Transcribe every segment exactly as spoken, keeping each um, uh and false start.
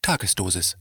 Tagesdosis.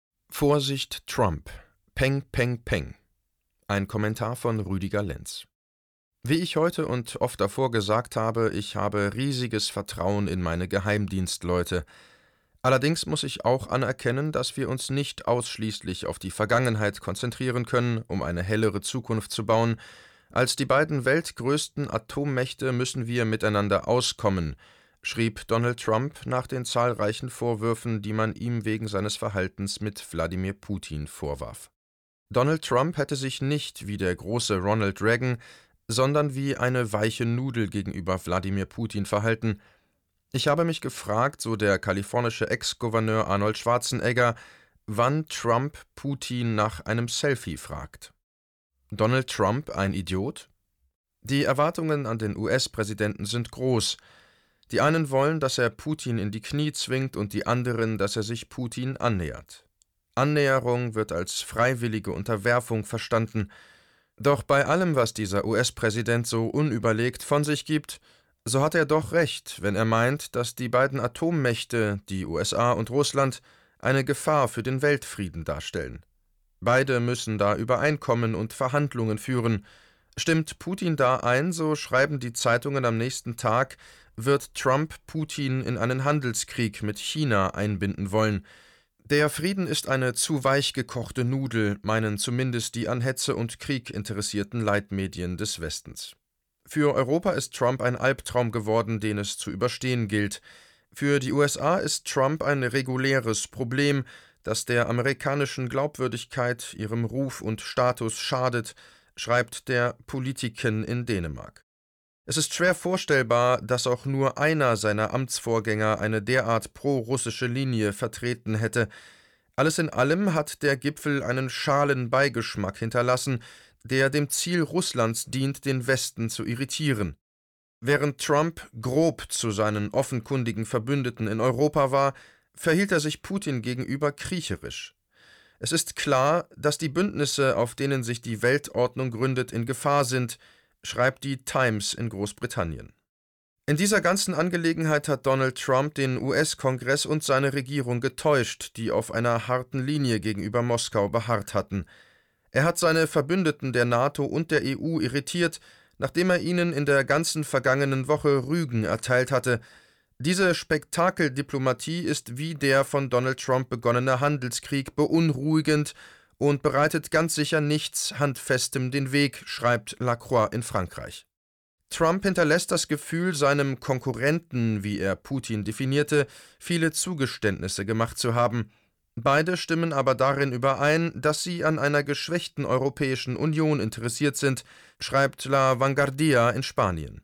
Vorsicht Trump. Peng, peng, peng. Ein Kommentar von Rüdiger Lenz. Wie ich heute und oft davor gesagt habe, ich habe riesiges Vertrauen in meine Geheimdienstleute. Allerdings muss ich auch anerkennen, dass wir uns nicht ausschließlich auf die Vergangenheit konzentrieren können, um eine hellere Zukunft zu bauen. Als die beiden weltgrößten Atommächte müssen wir miteinander auskommen, schrieb Donald Trump nach den zahlreichen Vorwürfen, die man ihm wegen seines Verhaltens mit Wladimir Putin vorwarf. Donald Trump hätte sich nicht wie der große Ronald Reagan, sondern wie eine weiche Nudel gegenüber Wladimir Putin verhalten. Ich habe mich gefragt, so der kalifornische Ex-Gouverneur Arnold Schwarzenegger, wann Trump Putin nach einem Selfie fragt. Donald Trump ein Idiot? Die Erwartungen an den U S-Präsidenten sind groß. Die einen wollen, dass er Putin in die Knie zwingt und die anderen, dass er sich Putin annähert. Annäherung wird als freiwillige Unterwerfung verstanden. Doch bei allem, was dieser U S-Präsident so unüberlegt von sich gibt, so hat er doch recht, wenn er meint, dass die beiden Atommächte, die U S A und Russland, eine Gefahr für den Weltfrieden darstellen. Beide müssen da Übereinkommen und Verhandlungen führen. Stimmt Putin da ein, so schreiben die Zeitungen am nächsten Tag, wird Trump Putin in einen Handelskrieg mit China einbinden wollen. Der Frieden ist eine zu weich gekochte Nudel, meinen zumindest die an Hetze und Krieg interessierten Leitmedien des Westens. Für Europa ist Trump ein Albtraum geworden, den es zu überstehen gilt. Für die U S A ist Trump ein reguläres Problem, das der amerikanischen Glaubwürdigkeit, ihrem Ruf und Status schadet, schreibt der Politiken in Dänemark. Es ist schwer vorstellbar, dass auch nur einer seiner Amtsvorgänger eine derart pro-russische Linie vertreten hätte. Alles in allem hat der Gipfel einen schalen Beigeschmack hinterlassen, der dem Ziel Russlands dient, den Westen zu irritieren. Während Trump grob zu seinen offenkundigen Verbündeten in Europa war, verhielt er sich Putin gegenüber kriecherisch. Es ist klar, dass die Bündnisse, auf denen sich die Weltordnung gründet, in Gefahr sind, schreibt die Times in Großbritannien. In dieser ganzen Angelegenheit hat Donald Trump den U S-Kongress und seine Regierung getäuscht, die auf einer harten Linie gegenüber Moskau beharrt hatten. Er hat seine Verbündeten der NATO und der E U irritiert, nachdem er ihnen in der ganzen vergangenen Woche Rügen erteilt hatte. Diese Spektakeldiplomatie ist wie der von Donald Trump begonnene Handelskrieg beunruhigend und bereitet ganz sicher nichts Handfestem den Weg, schreibt Lacroix in Frankreich. Trump hinterlässt das Gefühl, seinem Konkurrenten, wie er Putin definierte, viele Zugeständnisse gemacht zu haben. Beide stimmen aber darin überein, dass sie an einer geschwächten Europäischen Union interessiert sind, schreibt La Vanguardia in Spanien.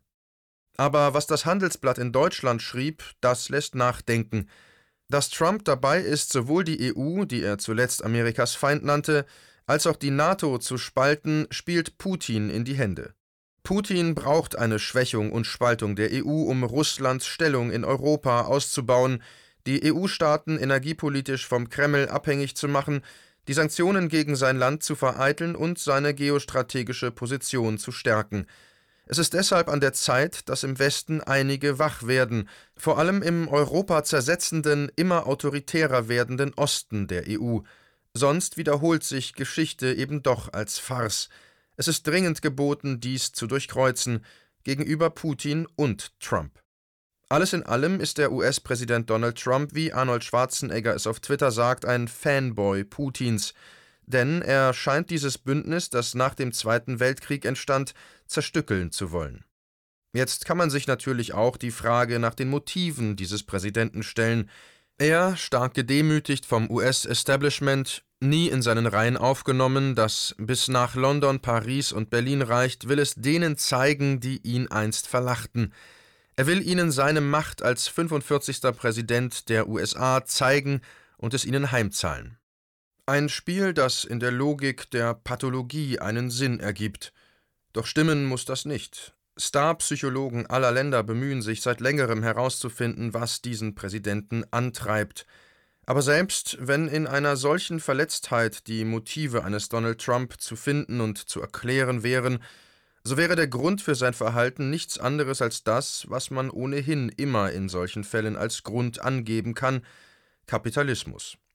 Aber was das Handelsblatt in Deutschland schrieb, das lässt nachdenken. Dass Trump dabei ist, sowohl die E U, die er zuletzt Amerikas Feind nannte, als auch die NATO zu spalten, spielt Putin in die Hände. Putin braucht eine Schwächung und Spaltung der E U, um Russlands Stellung in Europa auszubauen, die E U-Staaten energiepolitisch vom Kreml abhängig zu machen, die Sanktionen gegen sein Land zu vereiteln und seine geostrategische Position zu stärken. Es ist deshalb an der Zeit, dass im Westen einige wach werden, vor allem im Europa zersetzenden, immer autoritärer werdenden Osten der E U. Sonst wiederholt sich Geschichte eben doch als Farce. Es ist dringend geboten, dies zu durchkreuzen, gegenüber Putin und Trump. Alles in allem ist der U S-Präsident Donald Trump, wie Arnold Schwarzenegger es auf Twitter sagt, ein Fanboy Putins. Denn er scheint dieses Bündnis, das nach dem Zweiten Weltkrieg entstand, zerstückeln zu wollen. Jetzt kann man sich natürlich auch die Frage nach den Motiven dieses Präsidenten stellen. Er, stark gedemütigt vom U S-Establishment, nie in seinen Reihen aufgenommen, das bis nach London, Paris und Berlin reicht, will es denen zeigen, die ihn einst verlachten. Er will ihnen seine Macht als fünfundvierzigster Präsident der U S A zeigen und es ihnen heimzahlen. Ein Spiel, das in der Logik der Pathologie einen Sinn ergibt. Doch stimmen muss das nicht. Starpsychologen aller Länder bemühen sich seit längerem herauszufinden, was diesen Präsidenten antreibt. Aber selbst wenn in einer solchen Verletztheit die Motive eines Donald Trump zu finden und zu erklären wären, so wäre der Grund für sein Verhalten nichts anderes als das, was man ohnehin immer in solchen Fällen als Grund angeben kann: Kapitalismus.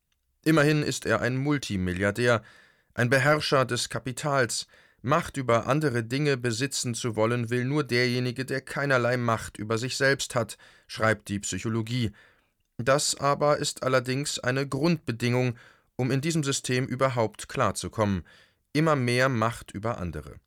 Immerhin ist er ein Multimilliardär, ein Beherrscher des Kapitals. Macht über andere Dinge besitzen zu wollen, will nur derjenige, der keinerlei Macht über sich selbst hat, schreibt die Psychologie. Das aber ist allerdings eine Grundbedingung, um in diesem System überhaupt klarzukommen. Immer mehr Macht über andere.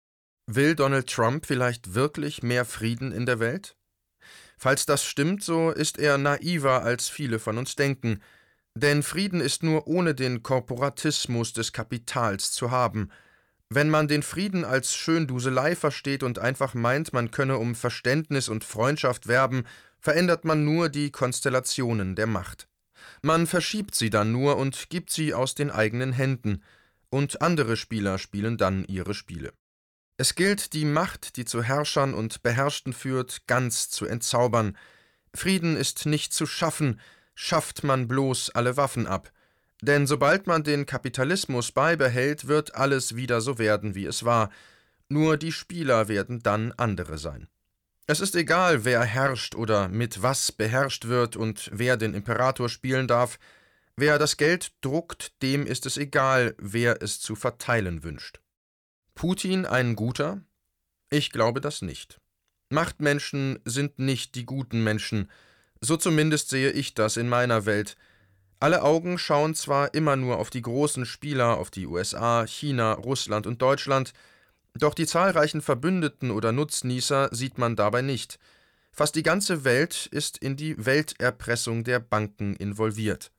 Will Donald Trump vielleicht wirklich mehr Frieden in der Welt? Falls das stimmt, so ist er naiver, als viele von uns denken. Denn Frieden ist nur ohne den Korporatismus des Kapitals zu haben. Wenn man den Frieden als Schönduselei versteht und einfach meint, man könne um Verständnis und Freundschaft werben, verändert man nur die Konstellationen der Macht. Man verschiebt sie dann nur und gibt sie aus den eigenen Händen, und andere Spieler spielen dann ihre Spiele. Es gilt, die Macht, die zu Herrschern und Beherrschten führt, ganz zu entzaubern. Frieden ist nicht zu schaffen, schafft man bloß alle Waffen ab. Denn sobald man den Kapitalismus beibehält, wird alles wieder so werden, wie es war. Nur die Spieler werden dann andere sein. Es ist egal, wer herrscht oder mit was beherrscht wird und wer den Imperator spielen darf. Wer das Geld druckt, dem ist es egal, wer es zu verteilen wünscht. Putin ein Guter? Ich glaube das nicht. Machtmenschen sind nicht die guten Menschen. So zumindest sehe ich das in meiner Welt. Alle Augen schauen zwar immer nur auf die großen Spieler, auf die U S A, China, Russland und Deutschland, doch die zahlreichen Verbündeten oder Nutznießer sieht man dabei nicht. Fast die ganze Welt ist in die Welterpressung der Banken involviert.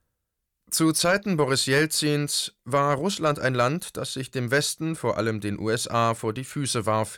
Zu Zeiten Boris Jelzins war Russland ein Land, das sich dem Westen, vor allem den U S A, vor die Füße warf.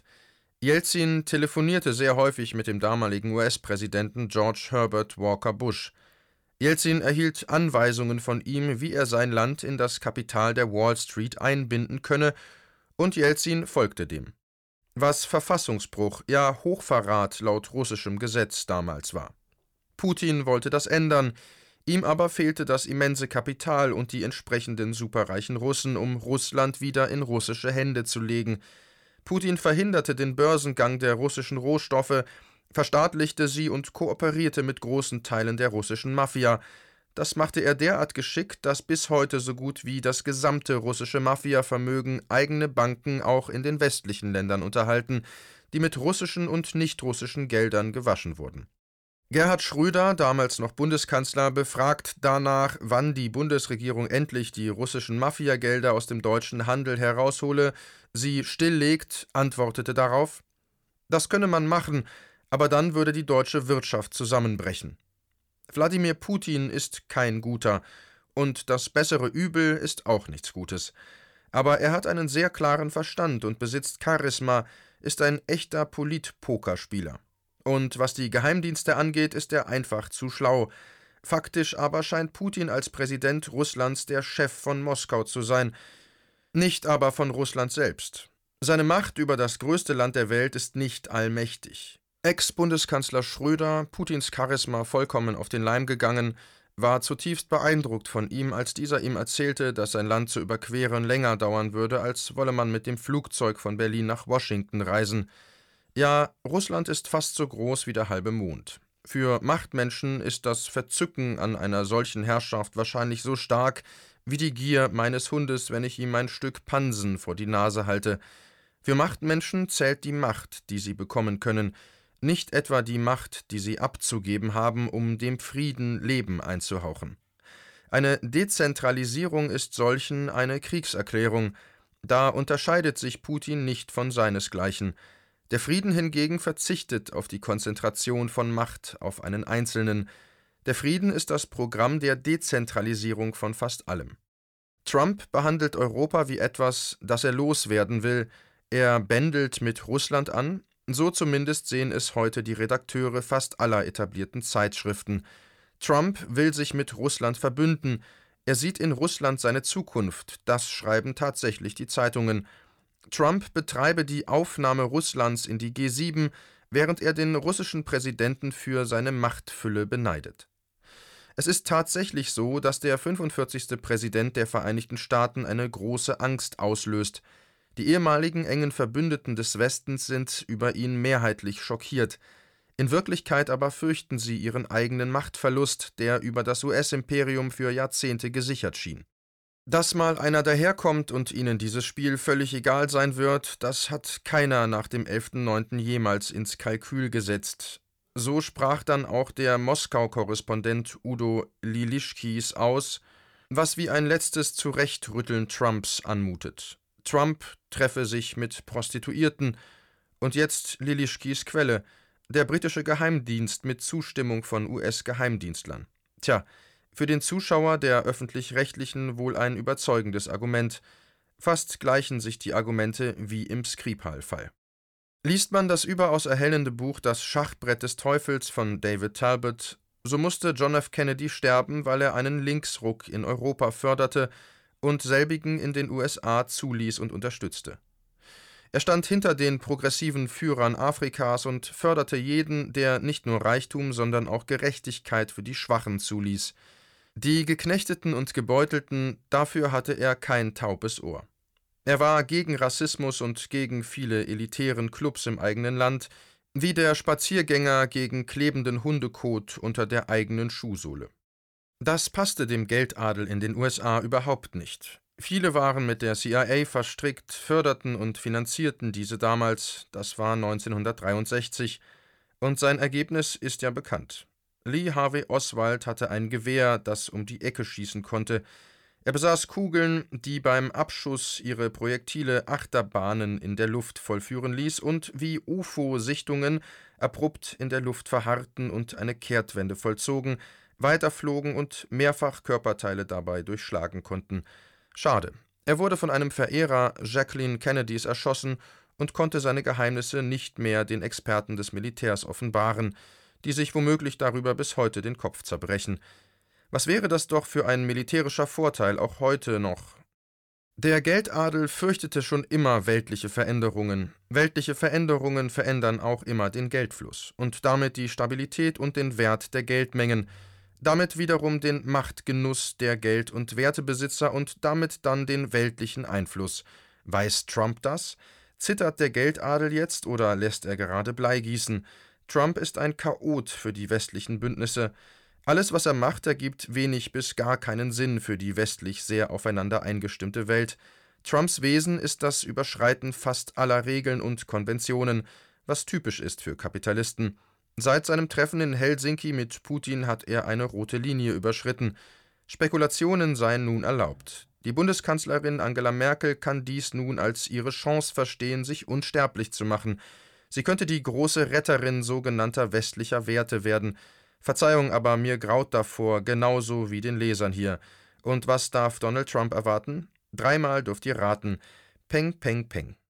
Jelzin telefonierte sehr häufig mit dem damaligen U S-Präsidenten George Herbert Walker Bush. Jelzin erhielt Anweisungen von ihm, wie er sein Land in das Kapital der Wall Street einbinden könne, und Jelzin folgte dem. Was Verfassungsbruch, ja Hochverrat laut russischem Gesetz damals war. Putin wollte das ändern, ihm aber fehlte das immense Kapital und die entsprechenden superreichen Russen, um Russland wieder in russische Hände zu legen. Putin verhinderte den Börsengang der russischen Rohstoffe, verstaatlichte sie und kooperierte mit großen Teilen der russischen Mafia. Das machte er derart geschickt, dass bis heute so gut wie das gesamte russische Mafiavermögen eigene Banken auch in den westlichen Ländern unterhalten, die mit russischen und nicht-russischen Geldern gewaschen wurden. Gerhard Schröder, damals noch Bundeskanzler, befragt danach, wann die Bundesregierung endlich die russischen Mafiagelder aus dem deutschen Handel heraushole, sie stilllegt, antwortete darauf: Das könne man machen, aber dann würde die deutsche Wirtschaft zusammenbrechen. Wladimir Putin ist kein Guter, und das bessere Übel ist auch nichts Gutes. Aber er hat einen sehr klaren Verstand und besitzt Charisma, ist ein echter Polit-Pokerspieler. Und was die Geheimdienste angeht, ist er einfach zu schlau. Faktisch aber scheint Putin als Präsident Russlands der Chef von Moskau zu sein, nicht aber von Russland selbst. Seine Macht über das größte Land der Welt ist nicht allmächtig. Ex-Bundeskanzler Schröder, Putins Charisma vollkommen auf den Leim gegangen, war zutiefst beeindruckt von ihm, als dieser ihm erzählte, dass sein Land zu überqueren länger dauern würde, als wolle man mit dem Flugzeug von Berlin nach Washington reisen. Ja, Russland ist fast so groß wie der halbe Mond. Für Machtmenschen ist das Verzücken an einer solchen Herrschaft wahrscheinlich so stark wie die Gier meines Hundes, wenn ich ihm ein Stück Pansen vor die Nase halte. Für Machtmenschen zählt die Macht, die sie bekommen können, nicht etwa die Macht, die sie abzugeben haben, um dem Frieden Leben einzuhauchen. Eine Dezentralisierung ist solchen eine Kriegserklärung. Da unterscheidet sich Putin nicht von seinesgleichen. Der Frieden hingegen verzichtet auf die Konzentration von Macht auf einen Einzelnen. Der Frieden ist das Programm der Dezentralisierung von fast allem. Trump behandelt Europa wie etwas, das er loswerden will. Er bändelt mit Russland an, so zumindest sehen es heute die Redakteure fast aller etablierten Zeitschriften. Trump will sich mit Russland verbünden. Er sieht in Russland seine Zukunft, das schreiben tatsächlich die Zeitungen. Trump betreibe die Aufnahme Russlands in die G sieben, während er den russischen Präsidenten für seine Machtfülle beneidet. Es ist tatsächlich so, dass der fünfundvierzigste Präsident der Vereinigten Staaten eine große Angst auslöst. Die ehemaligen engen Verbündeten des Westens sind über ihn mehrheitlich schockiert. In Wirklichkeit aber fürchten sie ihren eigenen Machtverlust, der über das U S-Imperium für Jahrzehnte gesichert schien. Dass mal einer daherkommt und ihnen dieses Spiel völlig egal sein wird, das hat keiner nach dem elften neunten jemals ins Kalkül gesetzt. So sprach dann auch der Moskau-Korrespondent Udo Lilischkis aus, was wie ein letztes Zurechtrütteln Trumps anmutet. Trump treffe sich mit Prostituierten. Und jetzt Lilischkis Quelle: der britische Geheimdienst mit Zustimmung von U S-Geheimdienstlern. Tja, für den Zuschauer der Öffentlich-Rechtlichen wohl ein überzeugendes Argument. Fast gleichen sich die Argumente wie im Skripal-Fall. Liest man das überaus erhellende Buch »Das Schachbrett des Teufels« von David Talbot, so musste John F. Kennedy sterben, weil er einen Linksruck in Europa förderte und selbigen in den U S A zuließ und unterstützte. Er stand hinter den progressiven Führern Afrikas und förderte jeden, der nicht nur Reichtum, sondern auch Gerechtigkeit für die Schwachen zuließ. Die Geknechteten und Gebeutelten, dafür hatte er kein taubes Ohr. Er war gegen Rassismus und gegen viele elitären Clubs im eigenen Land, wie der Spaziergänger gegen klebenden Hundekot unter der eigenen Schuhsohle. Das passte dem Geldadel in den U S A überhaupt nicht. Viele waren mit der C I A verstrickt, förderten und finanzierten diese damals, das war neunzehnhundertdreiundsechzig, und sein Ergebnis ist ja bekannt. Lee Harvey Oswald hatte ein Gewehr, das um die Ecke schießen konnte. Er besaß Kugeln, die beim Abschuss ihre Projektile Achterbahnen in der Luft vollführen ließ und wie U F O-Sichtungen abrupt in der Luft verharrten und eine Kehrtwende vollzogen, weiterflogen und mehrfach Körperteile dabei durchschlagen konnten. Schade. Er wurde von einem Verehrer Jacqueline Kennedys erschossen und konnte seine Geheimnisse nicht mehr den Experten des Militärs offenbaren, die sich womöglich darüber bis heute den Kopf zerbrechen. Was wäre das doch für ein militärischer Vorteil, auch heute noch? Der Geldadel fürchtete schon immer weltliche Veränderungen. Weltliche Veränderungen verändern auch immer den Geldfluss und damit die Stabilität und den Wert der Geldmengen, damit wiederum den Machtgenuss der Geld- und Wertebesitzer und damit dann den weltlichen Einfluss. Weiß Trump das? Zittert der Geldadel jetzt oder lässt er gerade Blei gießen? Trump ist ein Chaot für die westlichen Bündnisse. Alles, was er macht, ergibt wenig bis gar keinen Sinn für die westlich sehr aufeinander eingestimmte Welt. Trumps Wesen ist das Überschreiten fast aller Regeln und Konventionen, was typisch ist für Kapitalisten. Seit seinem Treffen in Helsinki mit Putin hat er eine rote Linie überschritten. Spekulationen seien nun erlaubt. Die Bundeskanzlerin Angela Merkel kann dies nun als ihre Chance verstehen, sich unsterblich zu machen. Sie könnte die große Retterin sogenannter westlicher Werte werden. Verzeihung, aber mir graut davor, genauso wie den Lesern hier. Und was darf Donald Trump erwarten? Dreimal dürft ihr raten. Peng, peng, peng.